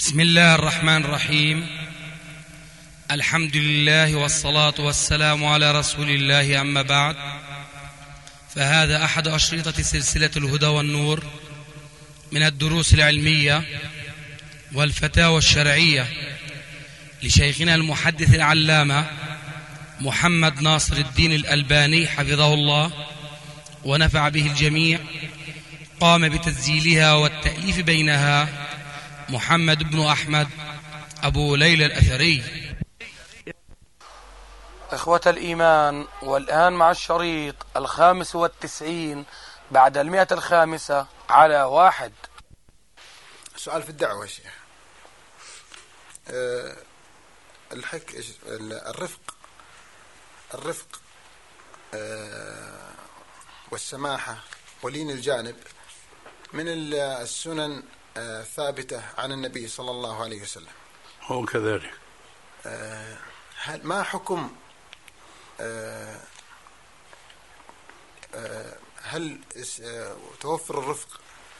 بسم الله الرحمن الرحيم. الحمد لله والصلاة والسلام على رسول الله، أما بعد، فهذا أحد أشرطة سلسلة الهدى والنور من الدروس العلمية والفتاوى الشرعية لشيخنا المحدث العلامة محمد ناصر الدين الألباني حفظه الله ونفع به الجميع. قام بتسجيلها والتأليف بينها محمد بن أحمد أبو ليلى الأثري. إخوة الإيمان، والآن مع الشريط 95 بعد 105 على 1. سؤال في الدعوة يا شيخ. الرفق والسماحة ولين الجانب من السنن ثابتة عن النبي صلى الله عليه وسلم. هو كذلك. ما حكم هل توفر الرفق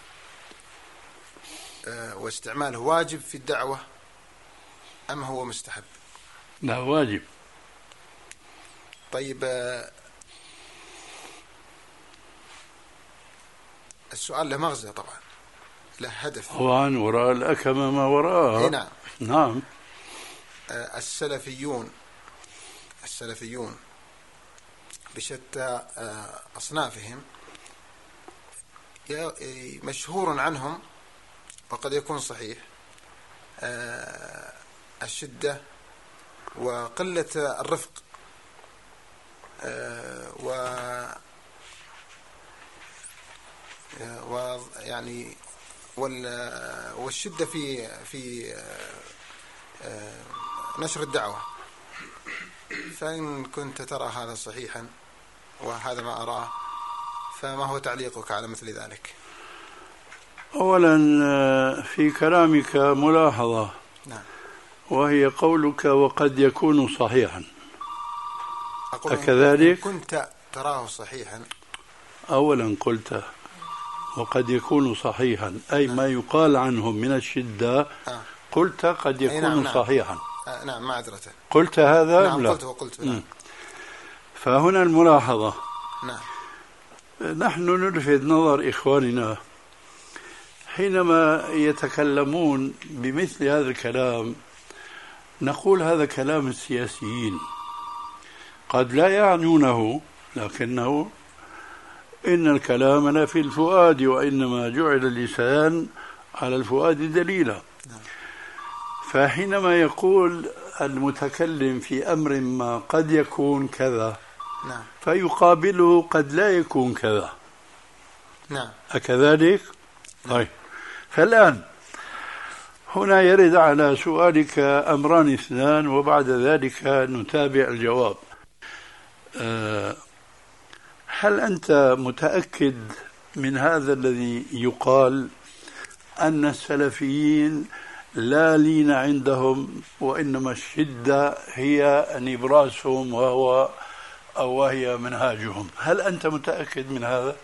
واستعماله واجب في الدعوة أم هو مستحب؟ لا، واجب. طيب، السؤال له مغزى طبعا، له هدف. طبعا وراء الأكمة ما وراءها. نعم. نعم. السلفيون بشتى أصنافهم مشهور عنهم وقد يكون صحيح الشدة وقلة الرفق ويعني والشدة في نشر الدعوة. فإن كنت ترى هذا صحيحا وهذا ما أراه، فما هو تعليقك على مثل ذلك؟ أولا في كلامك ملاحظة. نعم. وهي قولك وقد يكون صحيحا. أكذلك؟ كنت تراه صحيحا. أولا قلت وقد يكون صحيحا، أي نعم. ما يقال عنهم من الشدة. قلت قد يكون نعم. صحيحا. نعم، معذرة. قلت هذا؟ نعم. لا. قلت نعم. فهنا الملاحظة. نعم. نحن نلفت نظر إخواننا حينما يتكلمون بمثل هذا الكلام، نقول هذا كلام السياسيين، قد لا يعنونه، لكنه إن الكلام لا في الفؤاد، وإنما جعل اللسان على الفؤاد دليلا. فحينما يقول المتكلم في أمر ما قد يكون كذا، نعم، فيقابله قد لا يكون كذا. نعم. أكذلك؟ طيب، فالآن هنا يرد على سؤالك أمران اثنان، وبعد ذلك نتابع الجواب. هل أنت متأكد من هذا الذي يقال أن السلفيين لا لين عندهم، وإنما الشدة هي نبراسهم وهي منهاجهم؟ هل أنت متأكد من هذا؟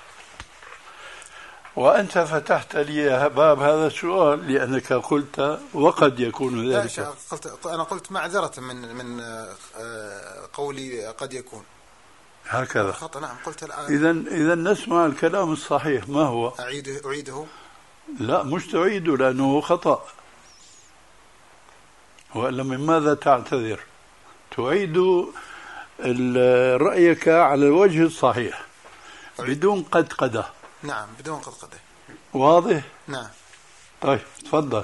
وأنت فتحت لي باب هذا السؤال لأنك قلت وقد يكون ذلك. أنا قلت معذرة من قولي قد يكون هكذا خطأ. نعم، قلت الآن. إذا نسمع الكلام الصحيح. ما هو؟ أعيده؟ لا، مش تعيده لأنه خطأ. وإلا من ماذا تعتذر؟ تعيد رأيك على الوجه الصحيح بدون قدقدة. نعم، بدون قدقدة. واضح؟ نعم. طيب، تفضل.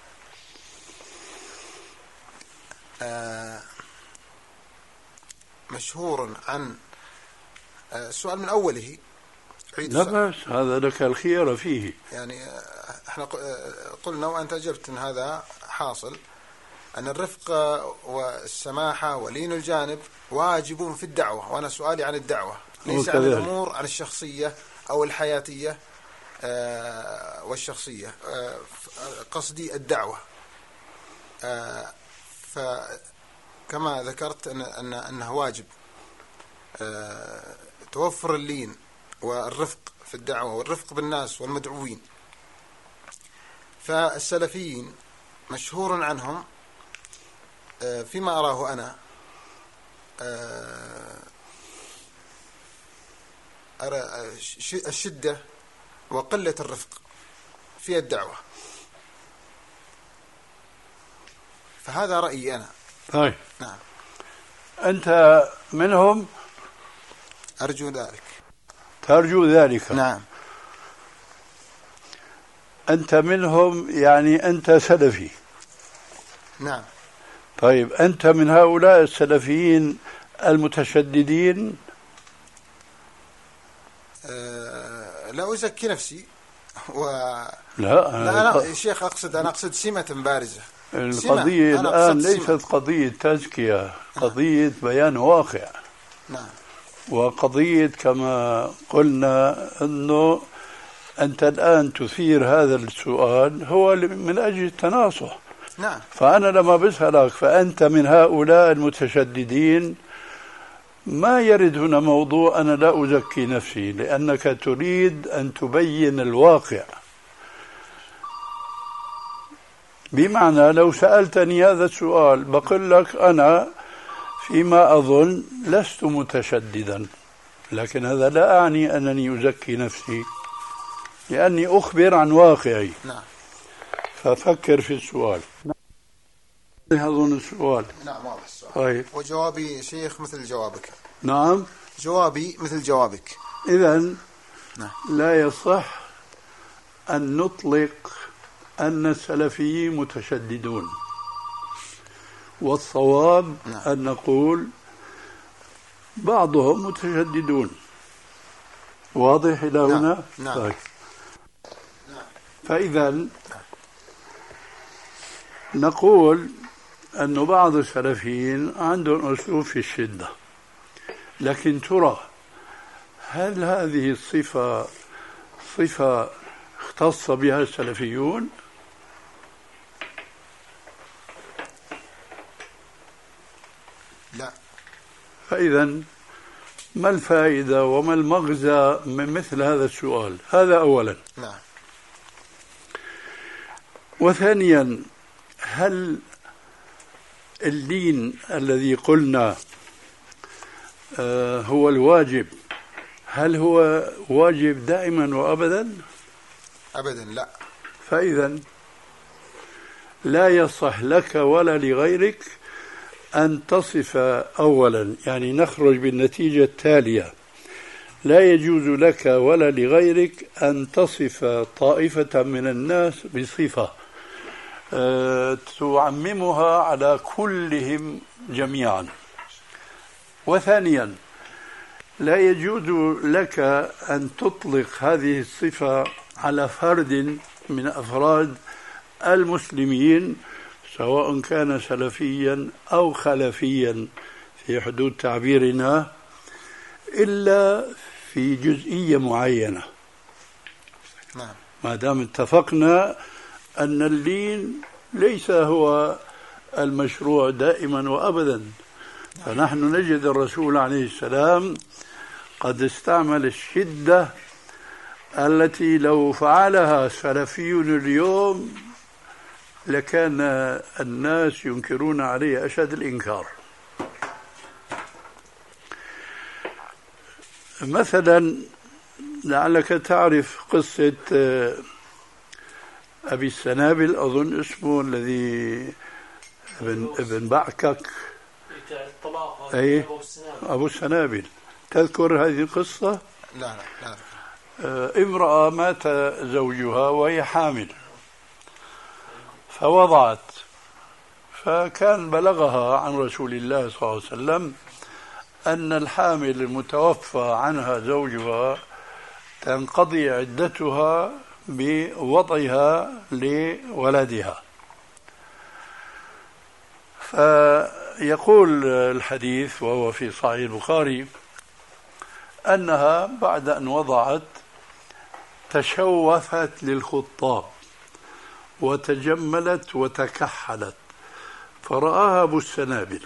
مشهور عن السؤال من أوله. لا بأس، هذا لك الخيار فيه. يعني احنا قلنا وأنت أجبت أن هذا حاصل، أن الرفق والسماحة ولين الجانب واجب في الدعوة، وأنا سؤالي عن الدعوة ليس عن الأمور، عن الشخصية أو الحياتية والشخصية. قصدي الدعوة. فكما ذكرت أنه واجب توفر اللين والرفق في الدعوة والرفق بالناس والمدعوين. فالسلفيين مشهور عنهم فيما أراه أنا أرى الشدة وقلة الرفق في الدعوة، فهذا رأيي أنا. طيب نعم. أنت منهم؟ أرجو ذلك. ترجو ذلك؟ نعم. أنت منهم يعني أنت سلفي؟ نعم. طيب أنت من هؤلاء السلفيين المتشددين؟ لا أزكي نفسي لا أنا شيخ أنا أقصد سمة بارزة. القضية الآن ليست قضية تزكية، قضية بيان واقع. نعم. وقضية كما قلنا أنه أنت الآن تثير هذا السؤال هو من أجل التناصح. نعم. فأنا لما بسألك فأنت من هؤلاء المتشددين، ما يرد هنا موضوع أنا لا أزكي نفسي، لأنك تريد أن تبين الواقع. بمعنى لو سألتني هذا السؤال بقول لك أنا فيما أظن لست متشددا، لكن هذا لا أعني أنني أزكي نفسي، لأني أخبر عن واقعي. نعم. ففكر في السؤال. أظن السؤال. نعم واضح السؤال. طيب. وجوابي شيخ مثل جوابك. نعم. جوابي مثل جوابك. إذن نعم. لا يصح أن نطلق أن السلفيين متشددون، والصواب نعم. أن نقول بعضهم متشددون. واضح إلى هنا؟ نعم. طيب. نعم. فإذا نقول أن بعض السلفيين عندهم أسلوب في الشدة، لكن ترى هل هذه الصفة صفة اختص بها السلفيون؟ لا. فإذا ما الفائدة وما المغزى من مثل هذا السؤال؟ هذا أولا. نعم. وثانيا، هل اللين الذي قلنا هو الواجب، هل هو واجب دائما وأبدا؟ أبدا لا. فإذا لا يصح لك ولا لغيرك أن تصف أولا، يعني نخرج بالنتيجة التالية: لا يجوز لك ولا لغيرك أن تصف طائفة من الناس بصفة تعممها على كلهم جميعا. وثانيا، لا يجوز لك أن تطلق هذه الصفة على فرد من أفراد المسلمين، سواء كان سلفيا أو خلفيا في حدود تعبيرنا، إلا في جزئية معينة. نعم. ما دام اتفقنا أن اللين ليس هو المشروع دائما وأبدا، فنحن نجد الرسول عليه السلام قد استعمل الشدة التي لو فعلها سلفيون اليوم لكان الناس ينكرون عليه أشد الإنكار. مثلا لعلك تعرف قصة أبي السنابل، أظن اسمه، الذي ابن بعكك. أي أبو السنابل. تذكر هذه القصة؟ لا. امرأة مات زوجها وهي حامل فوضعت، فكان بلغها عن رسول الله صلى الله عليه وسلم أن الحامل المتوفى عنها زوجها تنقضي عدتها بوضعها لولدها. فيقول الحديث وهو في صحيح البخاري أنها بعد أن وضعت تشوفت للخطاب وتجملت وتكحلت، فرآها أبو السنابل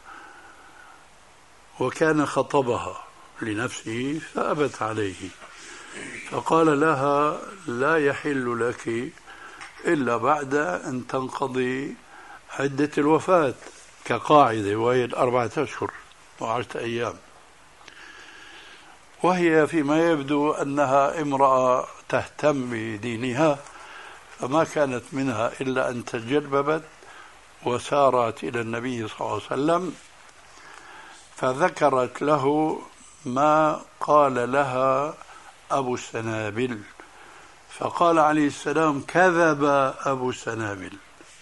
وكان خطبها لنفسه فأبت عليه، فقال لها: لا يحل لك إلا بعد أن تنقضي عدة الوفاة كقاعدة، وهي 4 أشهر و10 أيام. وهي فيما يبدو أنها امرأة تهتم بدينها، فما كانت منها إلا أن تجلببت وسارت إلى النبي صلى الله عليه وسلم، فذكرت له ما قال لها أبو السنابل، فقال عليه السلام: كذب أبو السنابل.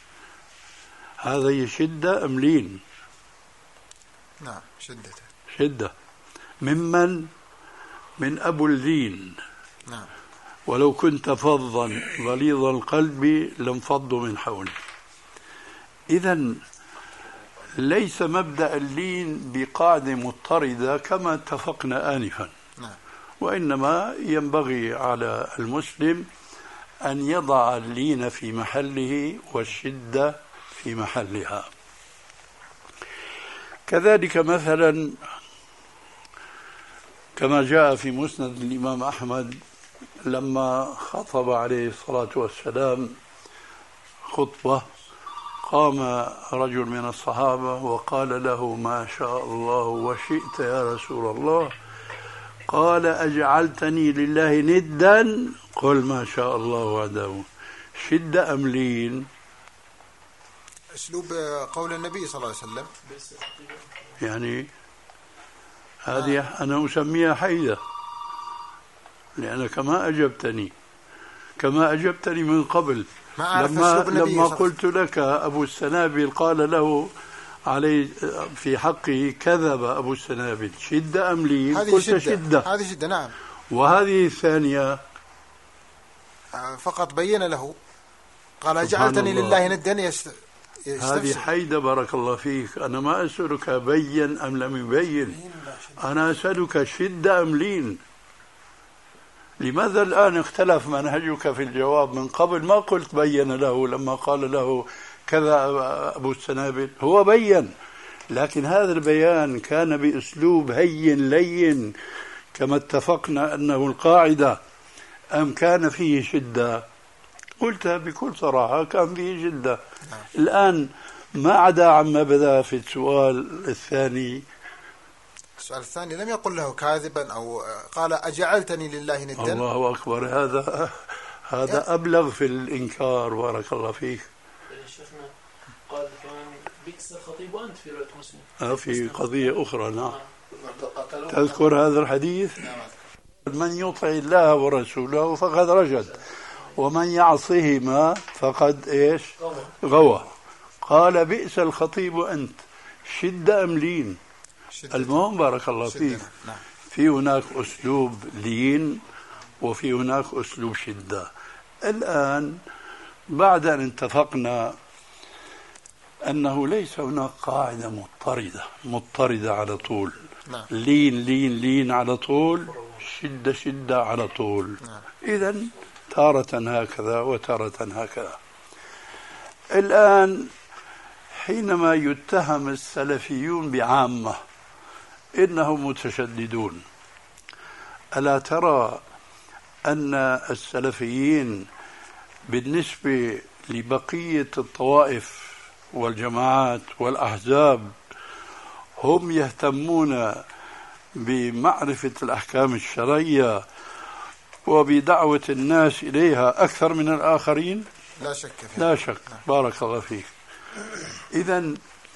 هذه شدة أم لين؟ نعم، شدة. من أبو اللين. نعم. ولو كنت فظا غليظ القلب لانفضوا من حولك. إذن ليس مبدأ اللين بقاعدة مضطردة كما اتفقنا آنفا. نعم. وإنما ينبغي على المسلم أن يضع اللين في محله والشدة في محلها. كذلك مثلا كما جاء في مسند الإمام أحمد لما خطب عليه الصلاة والسلام خطبة، قام رجل من الصحابة وقال له: ما شاء الله وشئت يا رسول الله. قال: أجعلتني لله ندا؟ قل ما شاء الله وحده. شدة أم لين؟ أسلوب قول النبي صلى الله عليه وسلم. يعني هذه أنا أسميها حيدة، لأنك ما أجبتني من قبل. لما قلت لك أبو السنابل قال له عليه في حقه كذب أبو السنابل، شدة أم لين؟ قلت شدة. هذه شدة، نعم. وهذه الثانية فقط بين له، قال: جعلتني لله ندا. هذه حيدة. بارك الله فيك. أنا ما أسألك بين أم لم يبين، أنا أسألك شدة أم لين. لماذا الآن اختلف منهجك في الجواب؟ من قبل ما قلت بين له لما قال له كذا أبو السنابل، هو بين، لكن هذا البيان كان بأسلوب هين لين كما اتفقنا أنه القاعدة، أم كان فيه شدة؟ قلتها بكل صراحة، كان فيه شدة. الآن ما عدا عما بدأ في السؤال الثاني. السؤال الثاني لم يقل له كاذبا أو قال: أجعلتني لله ندا. الله أكبر، هذا أبلغ في الإنكار. بارك الله فيك. شيخنا قال كمان بئس الخطيب وأنت في رواية مسلم. في قضية أخرى. نعم. تذكر هذا الحديث؟ من يطع الله ورسوله فقد رشد، ومن يعصهما فقد إيش؟ غوى. قال: بئس الخطيب أنت. شدة أم لين؟ المهم بارك الله فيك، في هناك أسلوب لين وفي هناك أسلوب شدة. الآن بعد أن اتفقنا أنه ليس هناك قاعدة مضطردة على طول، لين لين لين على طول، شدة شدة على طول، إذن تارة هكذا وتارة هكذا. الآن حينما يتهم السلفيون بعامة إنهم متشددون، ألا ترى أن السلفيين بالنسبة لبقية الطوائف والجماعات والأحزاب هم يهتمون بمعرفة الأحكام الشرعية وبدعوة الناس إليها أكثر من الآخرين؟ لا شك فيه. لا شك. بارك الله فيك. إذن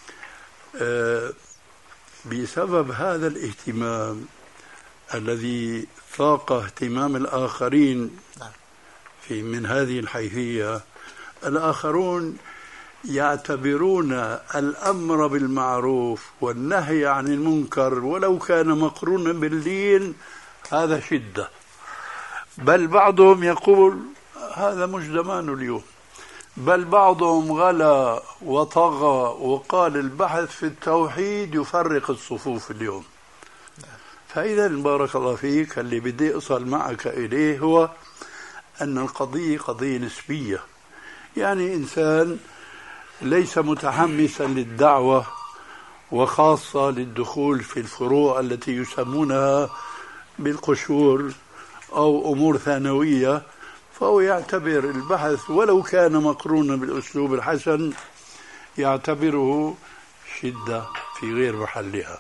بسبب هذا الاهتمام الذي فاق اهتمام الآخرين من هذه الحيثية، الآخرون يعتبرون الأمر بالمعروف والنهي عن المنكر ولو كان مقرونا باللين هذا شدة، بل بعضهم يقول هذا مش زمان اليوم، بل بعضهم غلا وطغى وقال البحث في التوحيد يفرق الصفوف اليوم. فإذا بارك الله فيك، اللي بدي أصل معك إليه هو أن القضية قضية نسبية، يعني إنسان ليس متحمسا للدعوة وخاصة للدخول في الفروع التي يسمونها بالقشور أو أمور ثانوية، فهو يعتبر البحث ولو كان مقرونا بالأسلوب الحسن يعتبره شدة في غير محلها.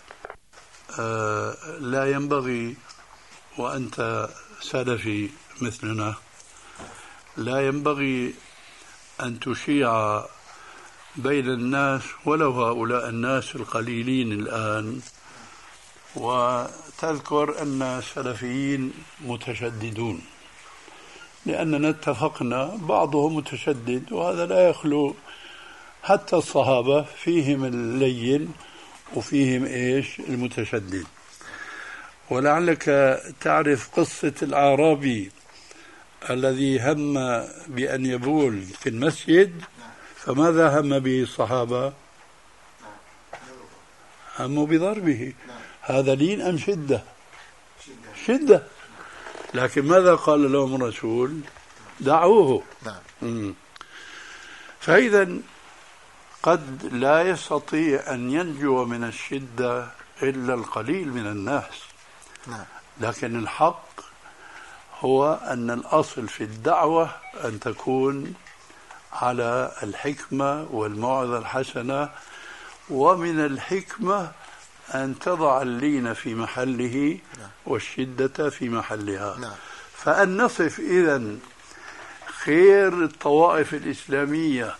لا ينبغي، وأنت سلفي مثلنا، لا ينبغي أن تشيع بين الناس ولو هؤلاء الناس القليلين الآن وتذكر أن السلفيين متشددون، لأننا اتفقنا بعضهم متشدد، وهذا لا يخلو حتى الصحابة فيهم اللين وفيهم المتشدد. ولعلك تعرف قصة الأعرابي الذي هم بأن يبول في المسجد، فماذا هم به الصحابة؟ هموا بضربه. هذا لين أم شدة؟ شدة. لكن ماذا قال لهم الرسول؟ دعوه. فإذا قد لا يستطيع أن ينجو من الشدة إلا القليل من الناس. لكن الحق هو أن الأصل في الدعوة أن تكون على الحكمة والموعظة الحسنة، ومن الحكمة أن تضع اللين في محله والشدة في محلها. فأن نصف إذن خير الطوائف الإسلامية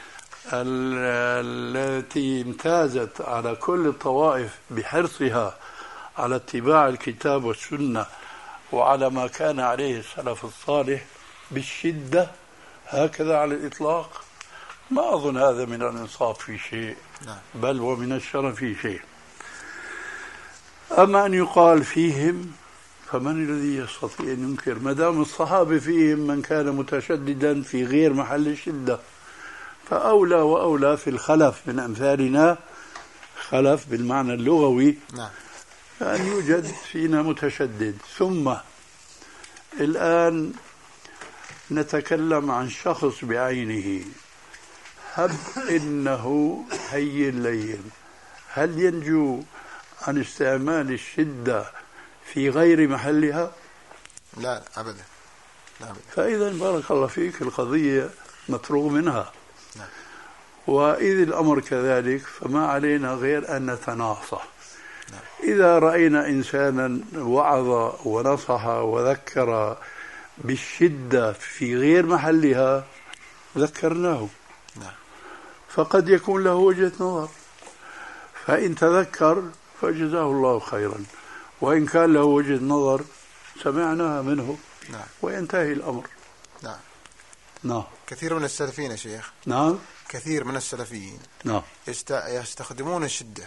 التي امتازت على كل الطوائف بحرصها على اتباع الكتاب والسنة وعلى ما كان عليه السلف الصالح بالشدة هكذا على الإطلاق، ما أظن هذا من الإنصاف في شيء، بل ومن الشرف في شيء. أما أن يقال فيهم، فمن الذي يستطيع أن ينكر ما دام الصحابة فيهم من كان متشددا في غير محل الشدة؟ فأولى وأولى في الخلف من أمثالنا، خلف بالمعنى اللغوي، أن يوجد فينا متشدد. ثم الآن نتكلم عن شخص بعينه، هب إنه هين لين، هل ينجو عن استعمال الشدة في غير محلها؟ لا أبدا. فإذا بارك الله فيك القضية مفروغ منها. وإذ الأمر كذلك فما علينا غير أن نتناصح. إذا رأينا إنسانا وعظ ونصح وذكر بالشدة في غير محلها ذكرناه، فقد يكون له وجهة نظر، فإن تذكر فجزاه الله خيرا، وإن كان له وجهة نظر سمعناها منه وينتهي الأمر. كثير من السلفيين يا شيخ، كثير من السلفيين يستخدمون الشدة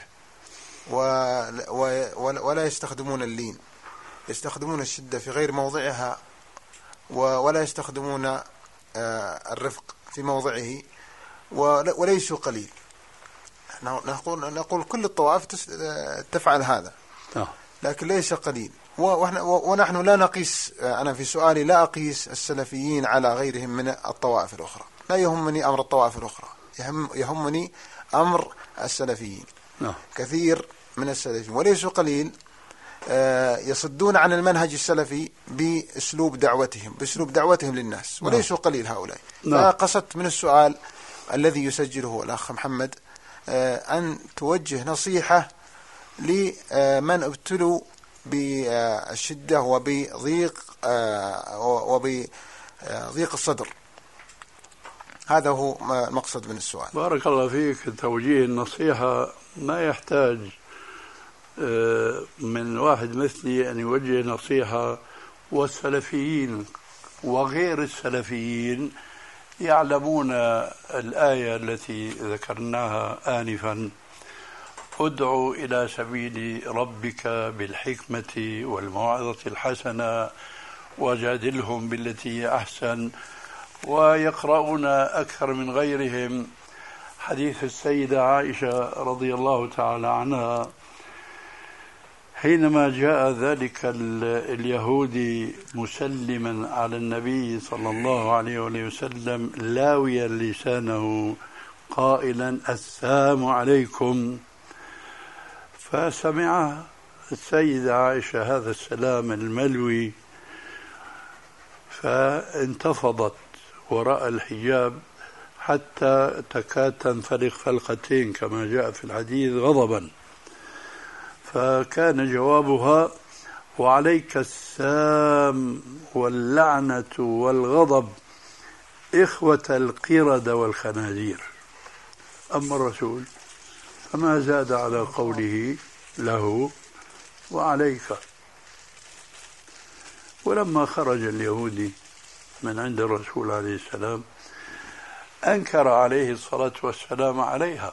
ولا يستخدمون اللين، يستخدمون الشدة في غير موضعها ولا يستخدمون الرفق في موضعه، وليسوا قليل. نقول كل الطوائف تفعل هذا، لكن ليس قليل. ونحن لا نقيس، أنا في سؤالي لا أقيس السلفيين على غيرهم من الطوائف الأخرى، لا يهمني أمر الطوائف الأخرى، يهمني أمر السلفيين. كثير من السلفيين وليسوا قليل يصدون عن المنهج السلفي بأسلوب دعوتهم للناس، وليسوا قليل هؤلاء. فقصدت من السؤال الذي يسجله الأخ محمد أن توجه نصيحة لمن ابتلوا بالشدة وبضيق الصدر. هذا هو المقصد من السؤال. بارك الله فيك. توجيه النصيحة ما يحتاج من واحد مثلي أن يوجه نصيحة، والسلفيين وغير السلفيين يعلمون الآية التي ذكرناها آنفا: ادعو إلى سبيل ربك بالحكمة والموعظة الحسنة وجادلهم بالتي أحسن. ويقرؤون أكثر من غيرهم حديث السيدة عائشة رضي الله تعالى عنها حينما جاء ذلك اليهودي مسلما على النبي صلى الله عليه وسلم لاويا لسانه قائلا: السلام عليكم. فسمع السيدة عائشة هذا السلام الملوي، فانتفضت وراء الحجاب حتى تكاد تنفلق فلقتين كما جاء في الحديث غضبا. فكان جوابها: وعليك السام واللعنة والغضب إخوة القردة والخنازير. أما الرسول فما زاد على قوله له وعليك. ولما خرج اليهودي من عند الرسول عليه السلام أنكر عليه الصلاة والسلام عليها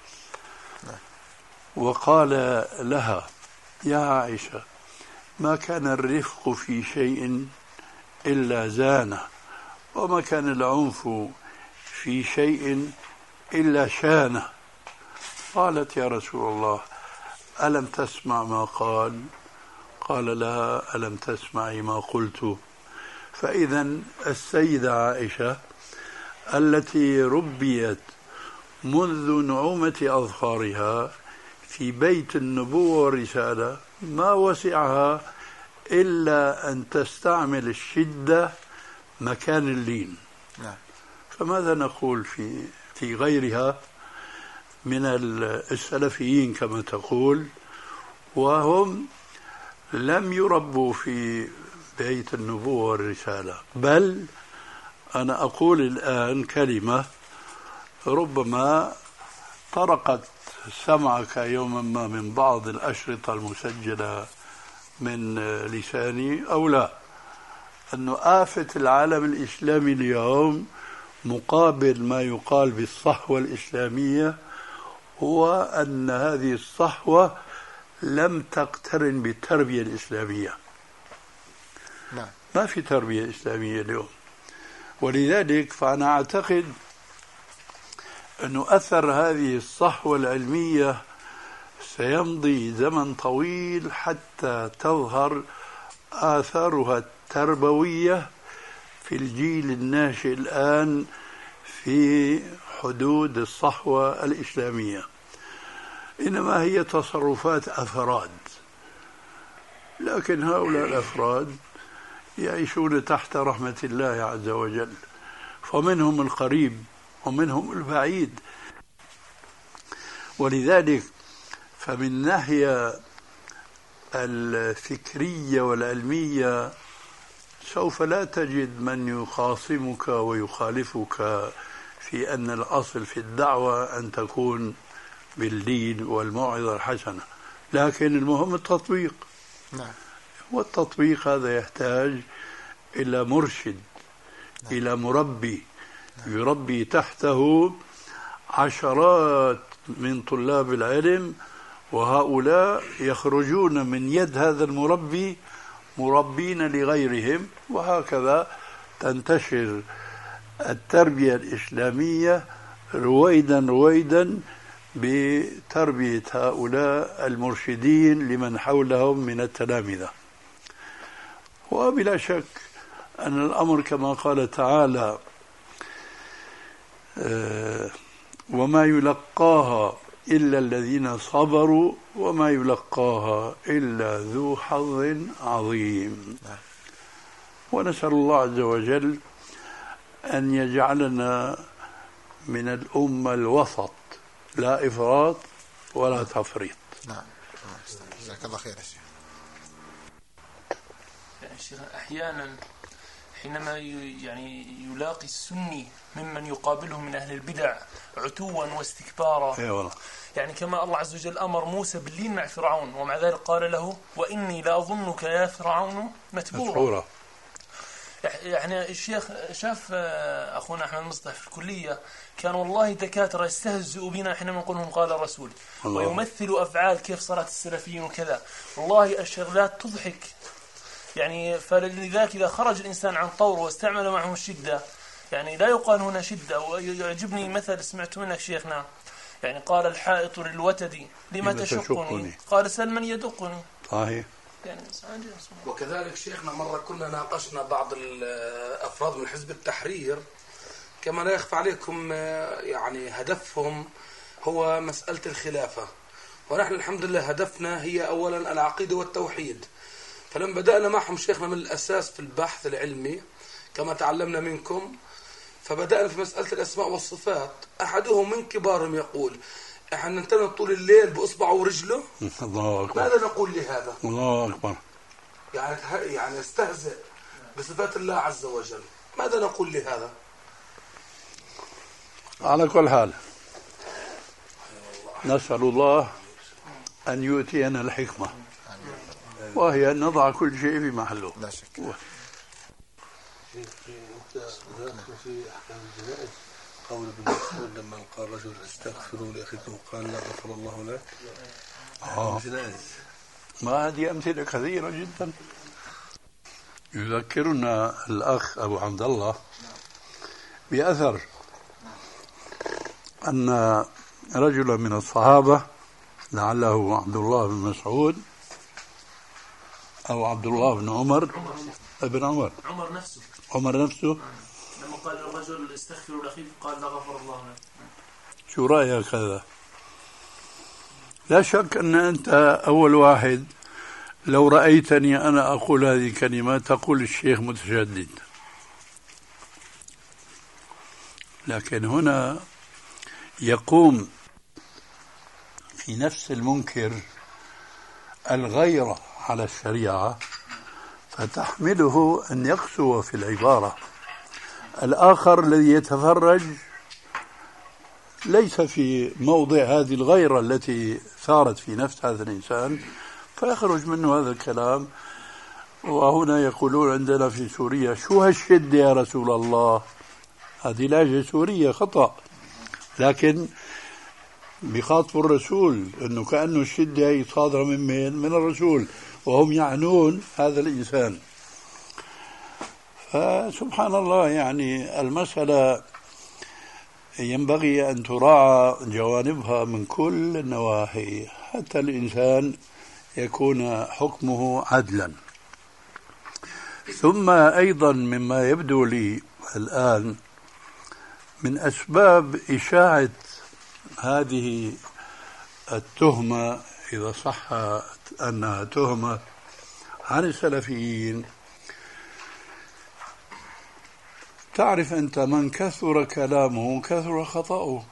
وقال لها: يا عائشة، ما كان الرفق في شيء إلا زانه، وما كان العنف في شيء إلا شانه. قالت: يا رسول الله، ألم تسمع ما قال؟ قال لها: ألم تسمعي ما قلت؟ فإذا السيدة عائشة التي ربيت منذ نعومة أظفارها في بيت النبوة والرسالة ما وسعها إلا أن تستعمل الشدة مكان اللين. فماذا نقول في غيرها من السلفيين كما تقول، وهم لم يربوا في بيت النبوة والرسالة؟ بل أنا أقول الآن كلمة ربما طرقت سمعك يوما ما من بعض الأشرطة المسجلة من لساني أو لا، أنه آفة العالم الإسلامي اليوم مقابل ما يقال بالصحوة الإسلامية هو أن هذه الصحوة لم تقترن بالتربية الإسلامية. ما في تربية إسلامية اليوم. ولذلك فأنا أعتقد أن أثر هذه الصحوة العلمية سيمضي زمن طويل حتى تظهر آثارها التربوية في الجيل الناشئ الآن في حدود الصحوة الإسلامية. إنما هي تصرفات أفراد، لكن هؤلاء الأفراد يعيشون تحت رحمة الله عز وجل، فمنهم القريب ومنهم البعيد. ولذلك فمن الناحية الفكرية والعلمية سوف لا تجد من يخاصمك ويخالفك في أن الأصل في الدعوة أن تكون بالدين والموعظة الحسنة، لكن المهم التطبيق. والتطبيق هذا يحتاج إلى مرشد، إلى مربي يربي تحته عشرات من طلاب العلم، وهؤلاء يخرجون من يد هذا المربي مربين لغيرهم، وهكذا تنتشر التربية الإسلامية رويدا رويدا بتربية هؤلاء المرشدين لمن حولهم من التلامذة. وبلا شك أن الأمر كما قال تعالى: وما يلقاها إلا الذين صبروا وما يلقاها إلا ذو حظ عظيم. ونسأل الله عز وجل أن يجعلنا من الأمة الوسط، لا إفراط ولا تفريط. نعم. جزاك الله خير يا شيخ. يعني الشيخ أحيانا حينما يلاقي السني ممن يقابله من أهل البدع عتوا واستكبارا، يعني كما الله عز وجل أمر موسى باللين مع فرعون، ومع ذلك قال له: وإني لأظنك يا فرعون متبورا. يعني الشيخ شاف أخونا أحمد مصطفى في الكلية كان والله دكاترة يستهزئوا بنا حينما نقولهم قال الرسول، ويمثلوا أفعال كيف صلاة السلفيين وكذا. والله الشغلات تضحك. يعني فلذلك إذا خرج الإنسان عن طوره واستعمل معه الشدة، يعني لا يقال هنا شدة. ويعجبني مثل سمعت منك شيخنا، يعني قال الحائط للوتد: لما تشقني؟ قال: سل من يدقني. صحيح. يعني وكذلك شيخنا مرة كنا ناقشنا بعض الأفراد من حزب التحرير، كما لا يخفى عليكم يعني هدفهم هو مسألة الخلافة، ونحن الحمد لله هدفنا هي أولا العقيدة والتوحيد. فلما بدأنا معهم شيخنا من الأساس في البحث العلمي كما تعلمنا منكم. فبدأنا في مسألة الأسماء والصفات. أحدهم من كبارهم يقول احنا ننتبه طول الليل بأصبعه ورجله. الله أكبر. ماذا نقول لهذا؟ الله أكبر. يعني استهزئ بصفات الله عز وجل. ماذا نقول لهذا؟ على كل حال نسأل الله أن يؤتينا الحكمة، وهي أن نضع كل شيء في محله. لا شك. في أحكام الجنائز قول ابن مسعود لما قال رجل استغفروا لأخيكم قال لا غفر الله لك. الجنائز ما هذه أمثلة كثيرة جدا. يذكرنا الأخ أبو عبد الله بأثر أن رجلا من الصحابة لعله عبد الله بن مسعود أو عبد الله بن عمر ابن عمر نفسه لما قال الرجل استغفروا لأخيكم قال لا غفر الله لك. شو رأيك هذا؟ لا شك أن أنت أول واحد لو رأيتني أنا أقول هذه الكلمة تقول الشيخ متشدد، لكن هنا يقوم في نفس المنكر الغيرة على الشريعة فتحمله أن يقسو في العبارة. الآخر الذي يتفرج ليس في موضع هذه الغيرة التي ثارت في نفس هذا الإنسان فيخرج منه هذا الكلام. وهنا يقولون عندنا في سوريا شو هالشدة يا رسول الله، هذه لهجة سورية خطأ، لكن بخاطب الرسول أنه كأنه الشدة هي صادرة من الرسول وهم يعنون هذا الإنسان. فسبحان الله، يعني المسألة ينبغي أن تراعى جوانبها من كل النواحي حتى الإنسان يكون حكمه عدلا. ثم أيضا مما يبدو لي الآن من أسباب إشاعة هذه التهمة، إذا صح أنها تهمة عن السلفيين، تعرف أنت من كثر كلامه كثر خطأه.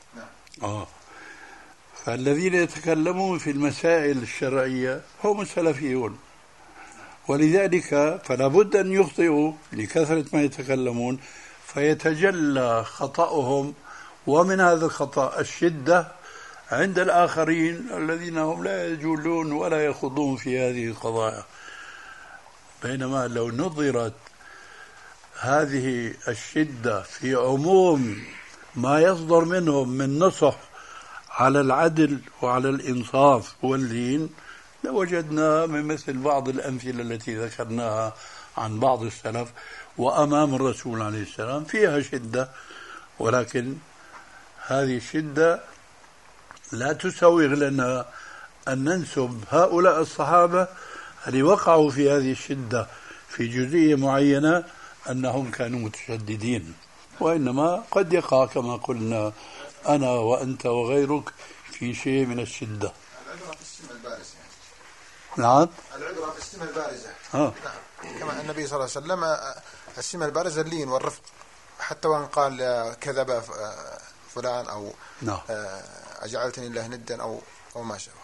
فالذين يتكلمون في المسائل الشرعية هم السلفيون، ولذلك فلا بد أن يخطئوا لكثرة ما يتكلمون فيتجلى خطأهم، ومن هذا الخطأ الشدة عند الآخرين الذين هم لا يجولون ولا يخوضون في هذه القضايا. بينما لو نظرت هذه الشدة في عموم ما يصدر منهم من نصح على العدل وعلى الإنصاف والدين لوجدنا من مثل بعض الأمثلة التي ذكرناها عن بعض السلف وأمام الرسول عليه السلام فيها شدة، ولكن هذه الشدة لا تسوغ لنا أن ننسب هؤلاء الصحابة اللي وقعوا في هذه الشدة في جزئية معينة أنهم كانوا متشددين، وإنما قد يقع كما قلنا أنا وأنت وغيرك في شيء من الشدة. العبرة في السمة البارزة. نعم، العبرة في السمة البارزة. نعم. كما النبي صلى الله عليه وسلم السمة البارزة اللين والرفق، حتى وان قال كذب فلان أو نعم أجعلتني الله ندا أو ما شابه.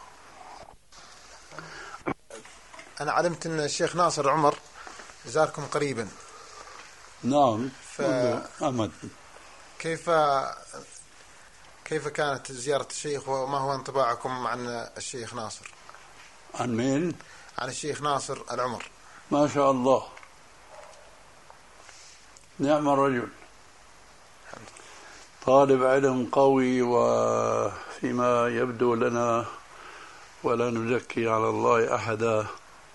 أنا علمت أن الشيخ ناصر عمر زاركم قريبا. نعم. أحمد، كيف كانت زيارة الشيخ وما هو انطباعكم عن الشيخ ناصر؟ عن مين؟ عن الشيخ ناصر العمر. ما شاء الله، نعم الرجل، طالب علم قوي، وفيما يبدو لنا ولا نزكي على الله أحدا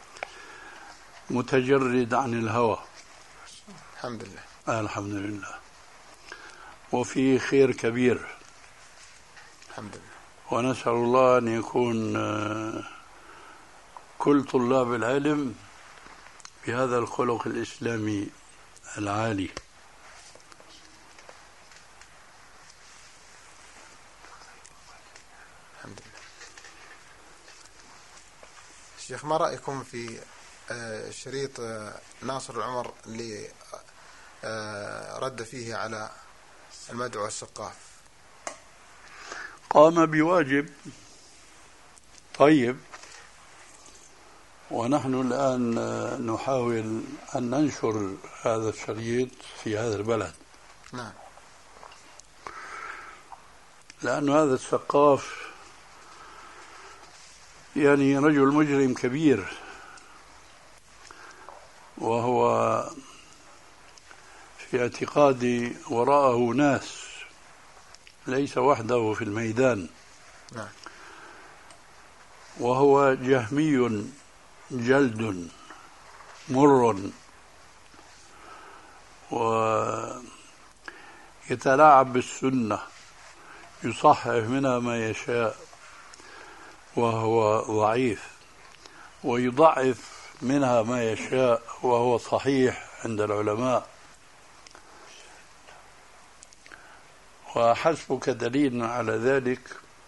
متجرد عن الهوى. الحمد لله. الحمد لله، وفي خير كبير الحمد لله. ونسأل الله أن يكون كل طلاب العلم بهذا الخلق الإسلامي العالي. الحمد لله. شيخ، ما رأيكم في شريط ناصر العمر اللي رد فيه على المدعو السقاف؟ قام بواجب. طيب، ونحن الآن نحاول أن ننشر هذا الشريط في هذا البلد. نعم. لأن هذا السقاف يعني رجل مجرم كبير، وهو في اعتقادي وراءه ناس، ليس وحده في الميدان. نعم. وهو جهمي جلد مر، ويتلاعب بالسنة، يصحح منها ما يشاء وهو ضعيف، ويضعف منها ما يشاء وهو صحيح عند العلماء. وحسبك دليل على ذلك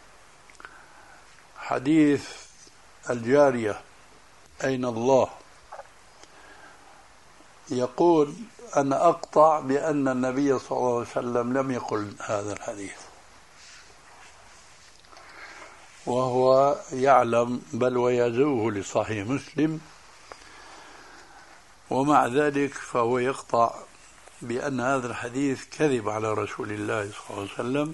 حديث الجارية أين الله، يقول أنا أقطع بأن النبي صلى الله عليه وسلم لم يقل هذا الحديث، وهو يعلم بل ويزوه لصحيح مسلم، ومع ذلك فهو يقطع بأن هذا الحديث كذب على رسول الله صلى الله عليه وسلم.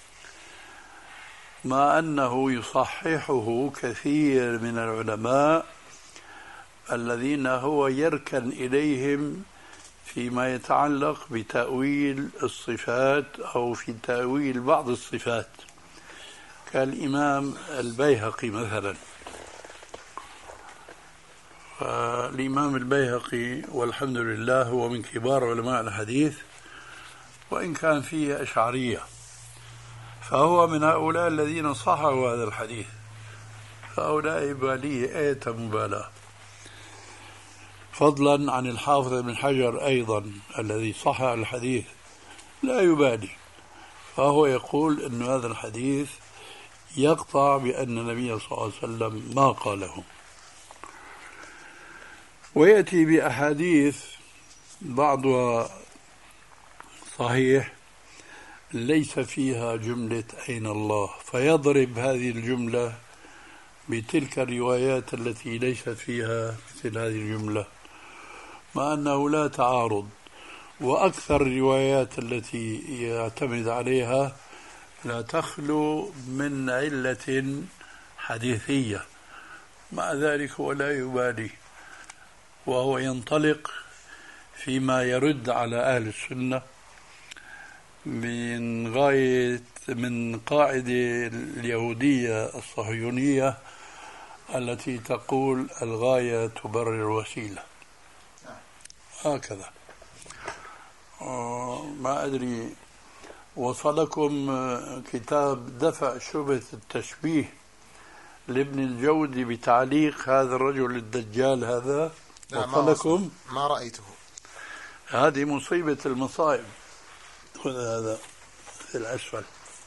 مع أنه يصححه كثير من العلماء الذين هو يركن إليهم فيما يتعلق بتأويل الصفات أو في تأويل بعض الصفات، كالإمام البيهقي مثلا. الإمام البيهقي والحمد لله هو من كبار علماء الحديث، وإن كان فيه أشعرية، فهو من هؤلاء الذين صححوا هذا الحديث. فهؤلاء بالية آية مبالاة، فضلا عن الحافظ بن حجر أيضا الذي صحح الحديث لا يبالي، فهو يقول أن هذا الحديث يقطع بأن النبي صلى الله عليه وسلم ما قاله، ويأتي بأحاديث بعضها صحيح ليس فيها جملة أين الله، فيضرب هذه الجملة بتلك الروايات التي ليست فيها مثل هذه الجملة، مع أنه لا تعارض. وأكثر الروايات التي يعتمد عليها لا تخلو من علة حديثية، مع ذلك هو لا يبالي، وهو ينطلق فيما يرد على أهل السنة من قاعدة اليهودية الصهيونية التي تقول الغاية تبرر الوسيلة، هكذا. ما أدري وصلكم كتاب دفع شبهة التشبيه لابن الجودي بتعليق هذا الرجل الدجال هذا؟ وصلكم؟ ما رأيته. هذه مصيبة المصائب. خذ هذا في الأسفل.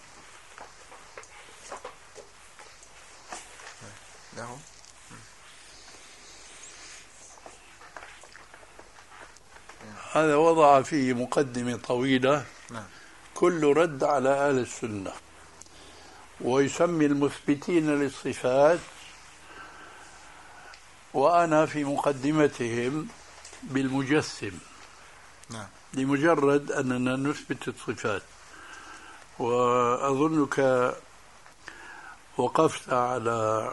له هذا وضع فيه مقدمة طويلة كل رد على أهل السنة، ويسمي المثبتين للصفات، وأنا في مقدمتهم بالمجسم، لمجرد أننا نثبت الصفات. وأظنك وقفت على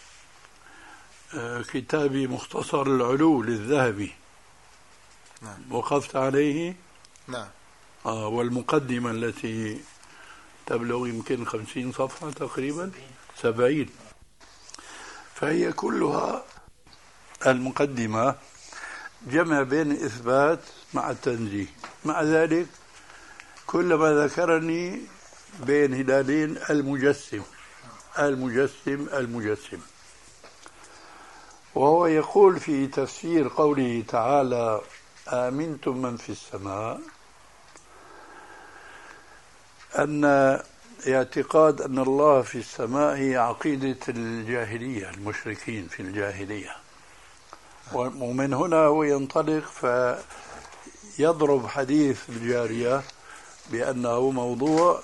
كتاب مختصر العلو للذهبي. وقفت عليه. والمقدمة التي تبلغ يمكن 50 صفحة تقريبا، 70، فهي كلها المقدمة جمع بين إثبات مع التنزيه. مع ذلك كلما ذكرني بين هلالين المجسم المجسم المجسم. وهو يقول في تفسير قوله تعالى آمنتم من في السماء أن اعتقاد أن الله في السماء هي عقيدة الجاهلية، المشركين في الجاهلية. ومن هنا هو ينطلق يضرب حديث الجارية بأنه موضوع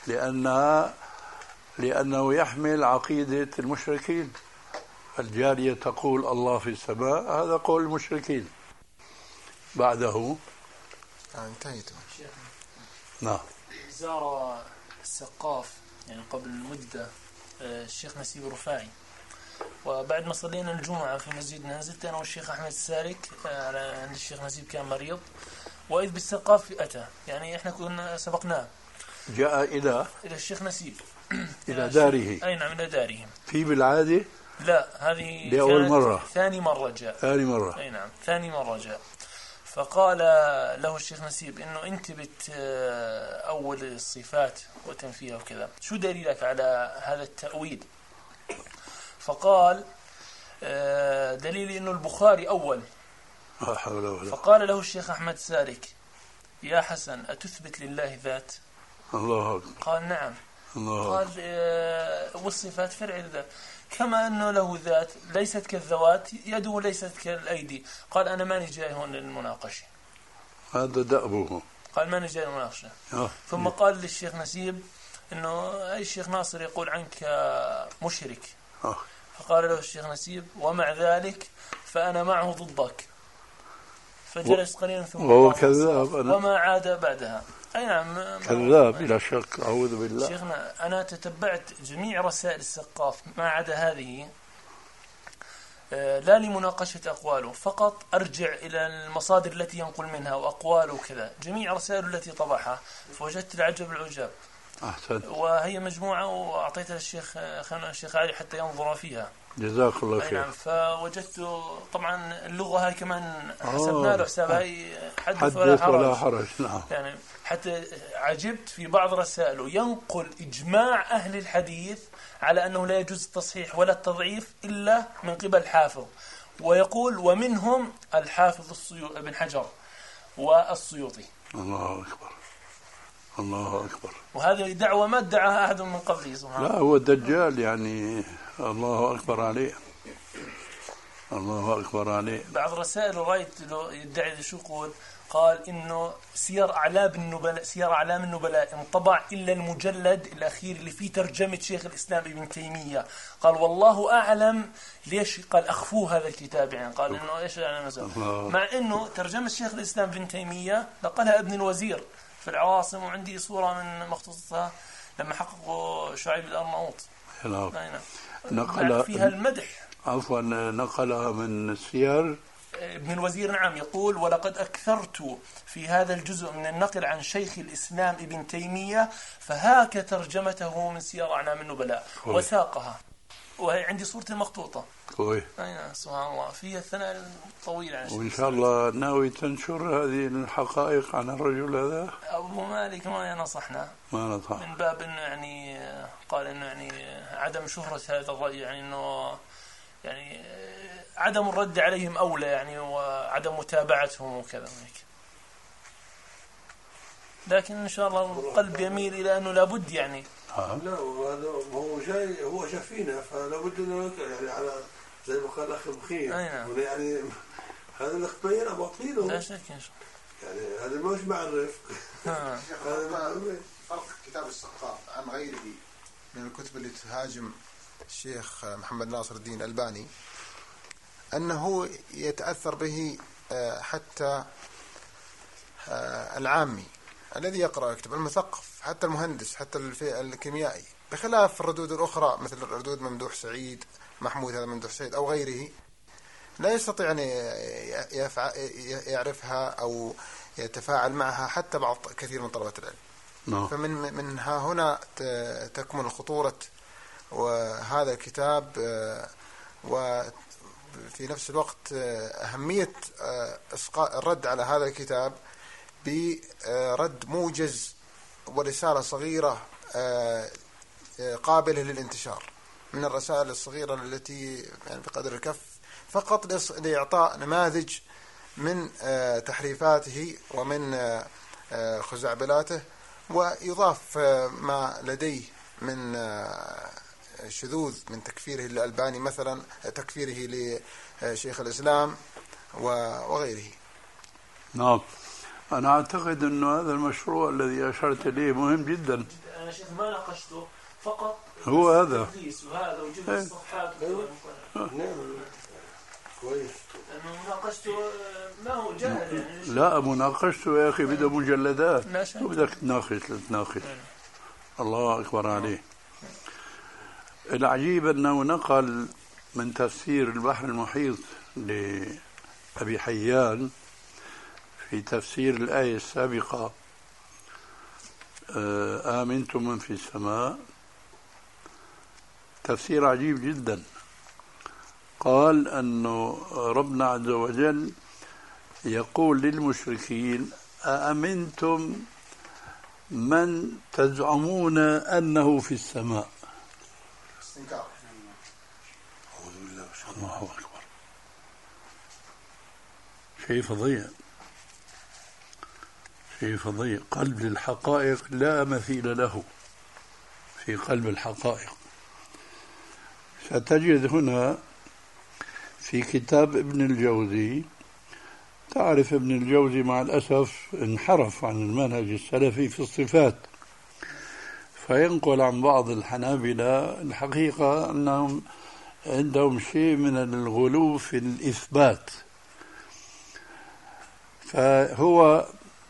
لأنه يحمل عقيدة المشركين. الجارية تقول الله في السماء، هذا قول المشركين. بعده انتهيت. نعم. زار السقاف يعني قبل مدة الشيخ نسيب رفاعي، وبعد ما صلينا الجمعة في مسجدنا نزلت أنا والشيخ أحمد السالك عند الشيخ نسيب، كان مريض، وإذ بالسقاف أتى، يعني إحنا كنا سبقناه، جاء إلى الشيخ نسيب إلى داره. أي نعم، إلى داره. في بالعادة؟ لا، هذه لأول مرة. ثاني مرة جاء. ثاني مرة. أي نعم، ثاني مرة جاء. فقال له الشيخ نسيب إنه أنت أول الصفات وتنفيها وكذا، شو دليلك على هذا التأويل؟ فقال دليلي إنه البخاري أول. لا حول ولا قوة. فقال له الشيخ أحمد سالك: يا حسن، أتثبت لله ذات؟ الله أكبر. قال: نعم. الله قال والصفات فرع الذات، كما أنه له ذات ليست كالذوات، يده ليست كالأيدي. قال: أنا ماني جاي هون للمناقشة. هذا دأبه. قال: ماني جاي للمناقشة. ثم قال للشيخ نسيب إنه أي الشيخ ناصر يقول عنك مشرك. فقال له الشيخ نسيب: ومع ذلك فأنا معه ضدك. فجلس قليلا ثم وهو كذاب. وما عاد بعدها. أي نعم، كذاب بلا شك، أعوذ بالله. شيخنا أنا تتبعت جميع رسائل السقاف ما عدا هذه، لا لمناقشة أقواله، فقط أرجع إلى المصادر التي ينقل منها وأقواله كذا، جميع رسائل التي طبعها، فوجدت العجب العجاب. أحسن. وهي مجموعة وأعطيتها الشيخ علي حتى ينظر فيها. جزاك الله خير. نعم. فوجدت طبعا اللغة هاي كمان حسبنا له حساب، هاي حدث ولا حرج. نعم. يعني حتى عجبت في بعض رسائله ينقل إجماع أهل الحديث على أنه لا يجوز التصحيح ولا التضعيف إلا من قبل حافظ، ويقول ومنهم الحافظ ابن حجر والسيوطي. الله أكبر، الله أكبر. وهذه دعوة ما ادعاها أحد من قبله سبحانه. لا، هو الدجال يعني. الله أكبر عليه، الله أكبر عليه. بعض رسائل رايت له يدعي شو يقول، قال إنه سير أعلام النبلاء انطبع إلا المجلد الأخير اللي فيه ترجمة شيخ الإسلام ابن تيمية. قال والله أعلم ليش قال أخفوه هذا الكتاب، يعني قال إنه إيش يعني مثلا، مع إنه ترجمة شيخ الإسلام ابن تيمية نقلها ابن الوزير في العواصم، وعندي صورة من مخطوطتها لما حققوا شعيب الأرناؤوط. نقل فيها المدح. عفوا، نقلها من السير ابن الوزير. نعم. يقول ولقد أكثرت في هذا الجزء من النقل عن شيخ الإسلام ابن تيمية، فهاك ترجمته من سير أعلام النبلاء وساقها، وهي عندي صورة المخطوطة. سبحان الله، فيها الثناء الطويل عن وإن شاء الله ناوي تنشر هذه الحقائق عن الرجل هذا. أبو مالك ما نصحنا، ما نصح من باب إنه يعني قال إنه يعني عدم شهرة هذا الرأي، يعني إنه يعني عدم الرد عليهم أولى، يعني وعدم متابعتهم وكذا هيك. لكن إن شاء الله القلب يميل إلى أنه لابد يعني. لا، هو جاي، هو شافينا، فلابد إنه يعني على زي ما قال أخي بخير. يعني هذا الأخبار أباطيله. لا شك إن شاء الله. يعني هذا مش معرف. فرق كتاب السقاف عن غيره من الكتب اللي تهاجم الشيخ محمد ناصر الدين الألباني أنه يتأثر به حتى العامي الذي يقرأ يكتب، المثقف، حتى المهندس، حتى الكيميائي، بخلاف الردود الأخرى مثل ردود ممدوح سعيد، محمود هذا ممدوح سعيد أو غيره، لا يستطيع أن يعرفها أو يتفاعل معها حتى بعض كثير من طلبة العلم. فمن هنا تكمن خطورة وهذا الكتاب، وفي نفس الوقت أهمية الرد على هذا الكتاب برد موجز ورسالة صغيرة قابلة للانتشار، من الرسائل الصغيرة التي يعني بقدر الكف، فقط لإعطاء نماذج من تحريفاته ومن خزعبلاته، ويضاف ما لديه من شذوذ من تكفيره للألباني مثلا، تكفيره لشيخ الإسلام وغيره. نعم. أنا أعتقد أنه هذا المشروع الذي أشرت إليه مهم جدا. أنا شيخ ما ناقشته فقط هو هذا وهذا وجبت الصفحات كويس. لأنه مناقشته ما هو جاهل يعني. لا مناقشته يا أخي بدأ مجلدات، شو بدك تناقش. الله أكبر عليه. العجيب أنه نقل من تفسير البحر المحيط لأبي حيان في تفسير الآية السابقة آمنتم من في السماء، تفسير عجيب جدا. قال أنه ربنا عز وجل يقول للمشركين أأمنتم من تزعمون أنه في السماء. استنكار. الله أكبر، شيء فظيع. قلب للحقائق لا مثيل له في قلب الحقائق. ستجد هنا في كتاب ابن الجوزي، تعرف ابن الجوزي مع الأسف انحرف عن المنهج السلفي في الصفات، فينقل عن بعض الحنابلة الحقيقة أنهم عندهم شيء من الغلو في الإثبات. فهو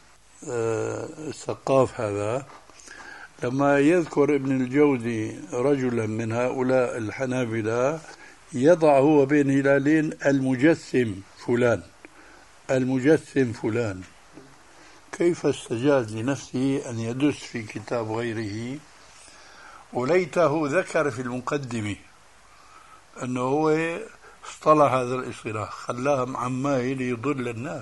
الثقاف هذا لما يذكر ابن الجوزي رجلا من هؤلاء الحنابلة يضع هو بين هلالين المجسم فلان. كيف استجاز لنفسه أن يدس في كتاب غيره؟ وليته ذكر في المقدمة أنه هو اصطلح هذا الاصطلاح، خلاهم عمايل يضل الناس.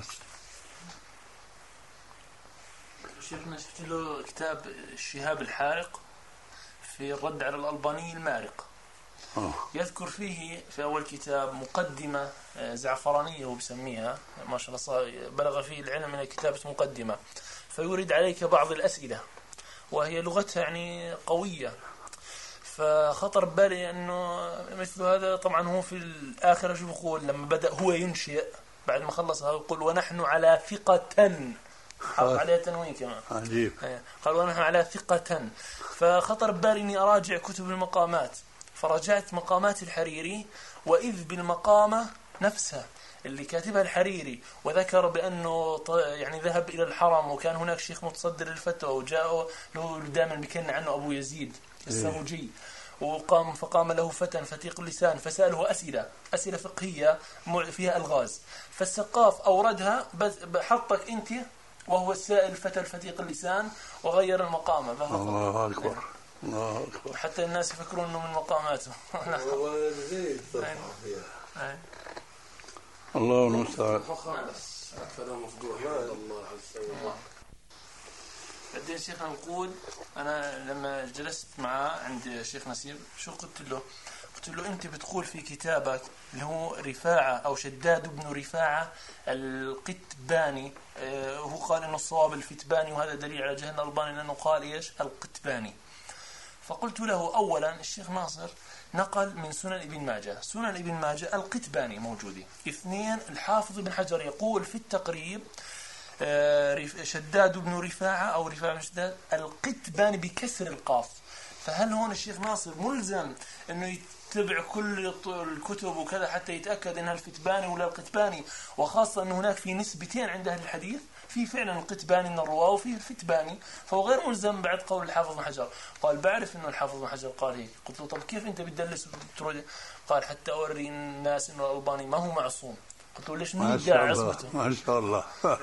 شيخنا شفت له كتاب الشهاب الحارق في الرد على الألباني المارق. يذكر فيه في أول كتاب مقدمة زعفرانية وبسميها ما شاء الله، بلغ فيه العلم من كتابة مقدمة، فيورد عليك بعض الأسئلة وهي لغتها يعني قوية. فخطر ببالي أنه مثل هذا طبعا هو في الآخرة شو بقول لما بدأ هو ينشئ بعد ما خلصها يقول ونحن على ثقة، حط عليها تنوين كمان عجيب. قال ونحن على ثقة. فخطر ببالي أني أراجع كتب المقامات، فرجعت مقامات الحريري وإذ بالمقامة نفسها اللي كاتبها الحريري، وذكر بأنه يعني ذهب إلى الحرم وكان هناك شيخ متصدر الفتوى وجاءه له دائما بيكن عنه أبو يزيد السروجي، فقام له فتى فتيق اللسان فسأله أسئلة فقهية فيها ألغاز، فالسقاف أوردها حطك أنت وهو السائل فتى الفتيق اللسان وغير المقامة. الله أكبر. الله أكبر. حتى الناس يفكرون أنه من مقاماته. الله المستعان. بعدين شيخنا نقول أنا لما جلست معه عند شيخ نسيب شو قلت له أنت بتقول في كتابك اللي هو رفاعة أو شداد بن رفاعة القتباني، هو قال إنه الصواب الفتباني وهذا دليل على جهل الألباني لأنه قال إيش القتباني. فقلت له أولا الشيخ ناصر نقل من سنن ابن ماجه القتباني موجودة. اثنين الحافظ بن حجر يقول في التقريب شداد بن رفاعة أو رفاعة بن شداد القتباني بكسر القاف. فهل هون الشيخ ناصر ملزم أنه يتبع كل الكتب وكذا حتى يتأكد أنها الفتباني ولا القتباني، وخاصة أن هناك في نسبتين عند أهل الحديث، في فعلا القتباني من الرواة وفي الفتباني، فهو غير ملزم بعد قول الحافظ بن حجر. قال بعرف أنه الحافظ بن حجر قال هيك. قلت له طب كيف أنت بتدلس وترد؟ قال حتى أوري الناس أنه الألباني ما هو معصوم. قلت له ليش من يدعي عصمته؟ ما شاء الله.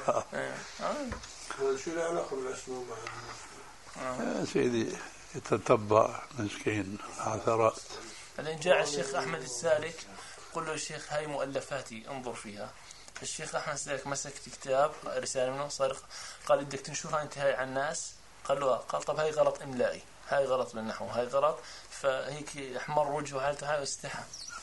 شو له علاقة بالعصمة يا سيدي يتتبع مسكين عثرات. بعدين جاء الشيخ أحمد السالك قل له الشيخ هاي مؤلفاتي انظر فيها. فالشيخ أحمد السالك مسك كتاب رسالة منه صار قال بدك تنشرها انت هاي على الناس؟ قال له قال طب هاي غلط إملائي، هاي غلط بالنحو، هاي غلط. فهيك احمر وجهه حالته هاي واستحى.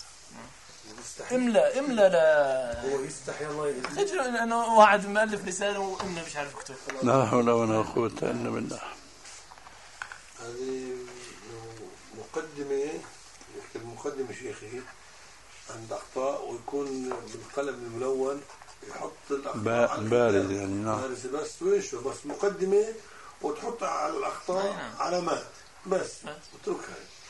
املا لا هو يستحي الله يخجل لانه واحد مؤلف رساله واملا مش عارف يكتب. لا حول ولا قوة الا بالله. هذه مقدمة يكتب مقدمة شيخي عند أخطاء ويكون بالقلم الملون يحط الأخطاء بارز يعني نعم. بارز بس وينشر بس مقدمة وتحط على الأخطاء علامات بس وتركها.